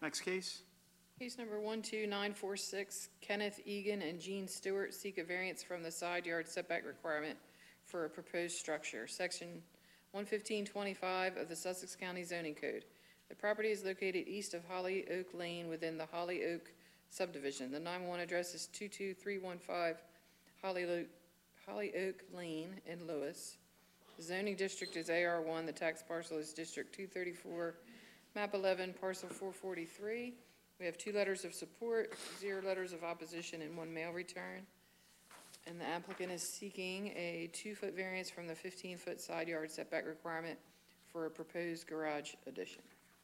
Next case. Case number 12946, Kenneth Egan and Jean Stewart seek a variance from the side yard setback requirement for a proposed structure, section 11525 of the Sussex County Zoning Code. The property is located east of Holly Oak Lane within the Holly Oak subdivision. The 911 address is 22315 Holly Oak Lane in Lewis. The zoning district is AR1. The tax parcel is District 234, map 11, parcel 443. We have 2 letters of support, 0 letters of opposition, and 1 mail return. And the applicant is seeking a 2-foot variance from the 15-foot side yard setback requirement for a proposed garage addition.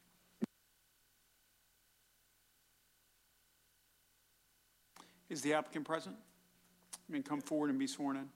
Is the applicant present? You may come forward and be sworn in.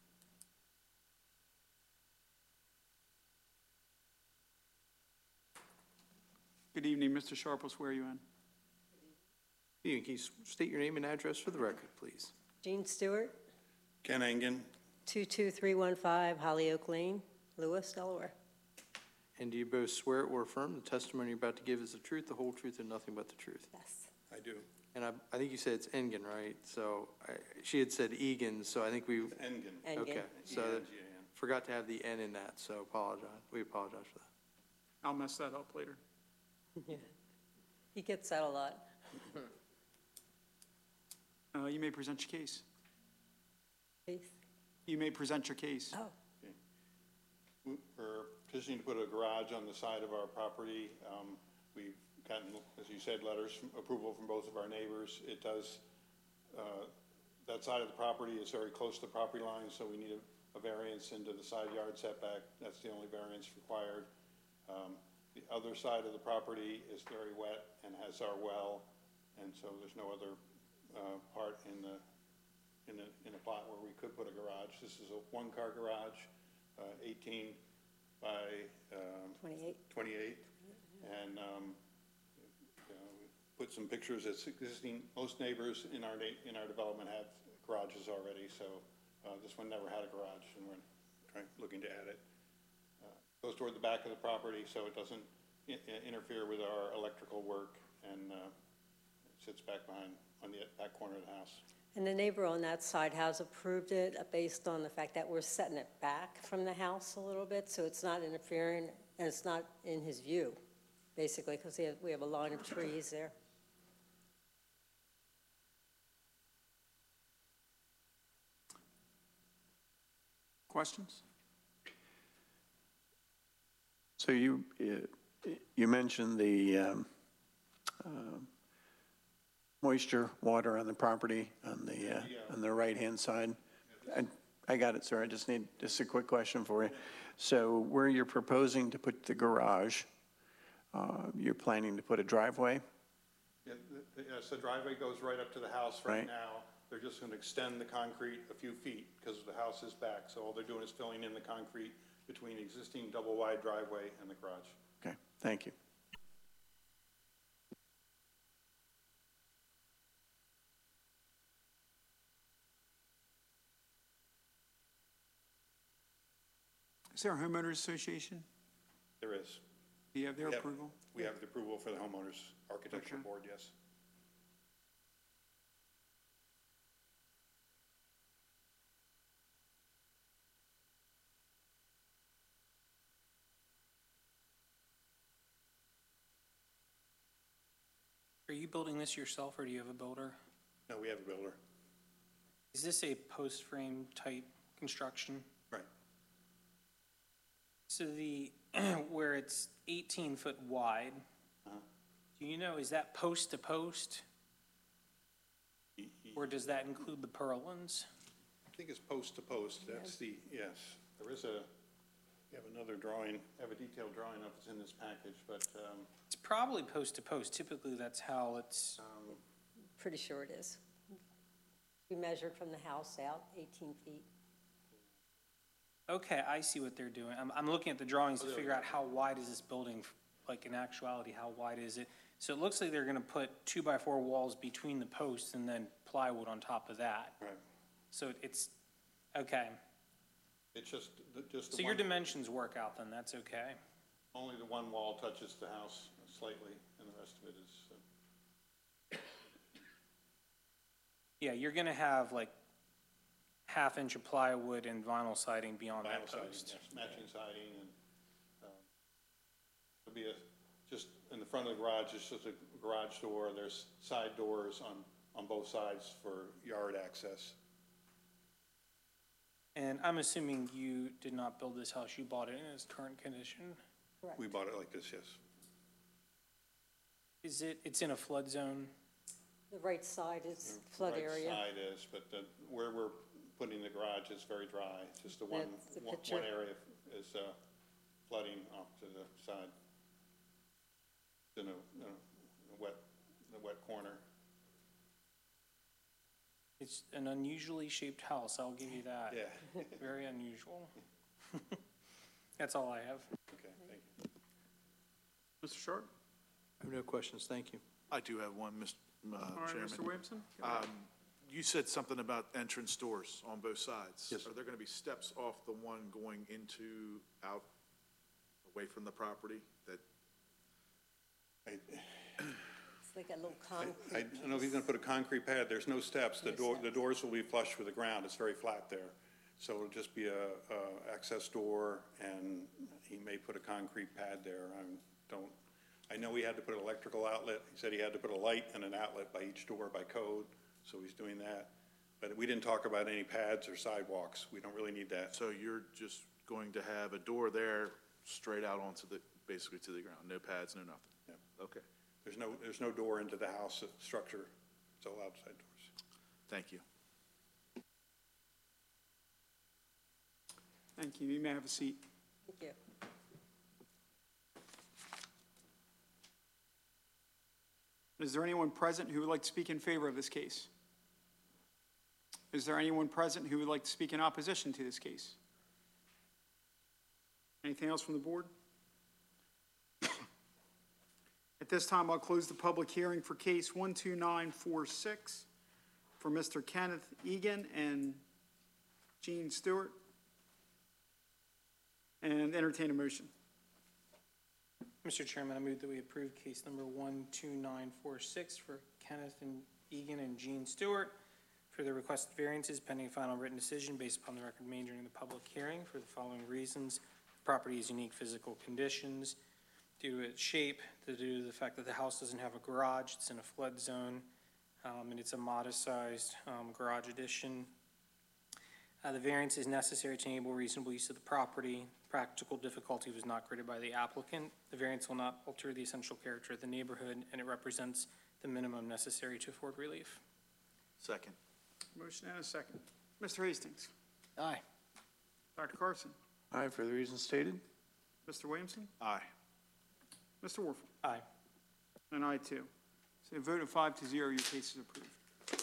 Good evening, Mr. Sharp. Will swear you in. Can you state your name and address for the record, please? Jean Stewart, Ken Engen. 22315 Holly Oak Lane, Lewis, Delaware. And do you both swear or affirm the testimony you're about to give is the truth, the whole truth, and nothing but the truth? Yes. I do. And I think you said it's Engen, right? So she had said Egan, so I think we... Engen. Engen. Okay, so forgot to have the N in that, so we apologize for that. I'll mess that up later. Yeah. He gets that a lot. You may present your case. Please. You may present your case. Oh. Okay. We're petitioning to put a garage on the side of our property. We've gotten, as you said, letters from approval from both of our neighbors. It does, that side of the property is very close to the property line, so we need a variance into the side yard setback. That's the only variance required. The other side of the property is very wet and has our well, and so there's no other part in a plot where we could put a garage. This is a 1-car garage, 18 by 28, and we put some pictures. It's existing. Most neighbors in our development have garages already, so this one never had a garage, and we're looking to add it. Goes toward the back of the property, so it doesn't interfere with our electrical work, and it sits back behind on the back corner of the house. And the neighbor on that side has approved it based on the fact that we're setting it back from the house a little bit, so it's not interfering, and it's not in his view, basically, because we have a line of trees there. Questions? So you mentioned the moisture, water on the property on the right-hand side. I got it, sir. I just need a quick question for you. So where you're proposing to put the garage, you're planning to put a driveway? Yeah, yes, the driveway goes right up to the house right now. They're just going to extend the concrete a few feet because the house is back. So all they're doing is filling in the concrete between the existing double-wide driveway and the garage. Okay, thank you. Is there a homeowners association? There is. Do you have their approval? We have the approval for the homeowners architecture board, yes. Are you building this yourself, or do you have a builder? No, we have a builder. Is this a post frame type construction? Right. So the where it's 18 foot wide, do you know, is that post to post, or does that include the purlins? I think it's post to post. That's the, yes. There is we have another drawing, I have a detailed drawing of it's in this package, but It's probably post to post. Typically that's how it's. Pretty sure it is. We measured from the house out 18 feet. Okay, I see what they're doing. I'm looking at the drawings to figure out how wide is this building, like in actuality, how wide is it? So it looks like they're gonna put 2x4 walls between the posts and then plywood on top of that. right. So it's, okay. It's just So the your one, dimensions work out then, that's okay. only the one wall touches the house slightly, and the rest of it is Yeah, you're gonna have like half-inch of plywood and vinyl siding beyond that Vinyl siding, post. yes, matching siding, and, it'll be just in the front of the garage, it's just a garage door, there's side doors on both sides for yard access. And I'm assuming you did not build this house, you bought it in its current condition? We bought it like this, yes. It's in a flood zone? The right side is flood area. Right side is, but where we're putting the garage is very dry, just the one That's the picture. area is flooding off to the side. In a wet corner. It's an unusually shaped house, I'll give you that. Yeah. Very unusual. That's all I have. Okay, thank you. Mr. Sharp? I have no questions, thank you. I do have one, Mr. All right, Chairman. Mr. Williamson? You said something about entrance doors on both sides. Yes. Are there going to be steps off the one going out, away from the property that, It's like a little I concrete. don't know if he's gonna put a concrete pad, there's no steps, the doors will be flush with the ground, it's very flat there. So it'll just be a access door, and he may put a concrete pad there, I know he had to put an electrical outlet, he said he had to put a light and an outlet by each door by code, so he's doing that. But we didn't talk about any pads or sidewalks, we don't really need that. so you're just going to have a door there straight out onto basically to the ground, no pads, no nothing? Yeah. Okay, There's no door into the house structure, it's all outside doors. thank you. Thank you. You may have a seat. Thank you. Is there anyone present who would like to speak in favor of this case? Is there anyone present who would like to speak in opposition to this case? Anything else from the board? At this time, I'll close the public hearing for case 12946 for Mr. Kenneth Egan and Jean Stewart, and entertain a motion. Mr. Chairman, I move that we approve case number 12946 for Kenneth and Egan and Jean Stewart for the requested variances pending final written decision based upon the record made during the public hearing for the following reasons. The property has unique physical conditions due to its shape, due to the fact that the house doesn't have a garage, it's in a flood zone, and it's a modest-sized garage addition. The variance is necessary to enable reasonable use of the property. Practical difficulty was not created by the applicant. The variance will not alter the essential character of the neighborhood, and it represents the minimum necessary to afford relief. Second. Motion and a second. Mr. Hastings? Aye. Dr. Carson? Aye, for the reasons stated. Mr. Williamson? Aye. Mr. Warfel? Aye. And I too. So a vote of 5-0, your case is approved.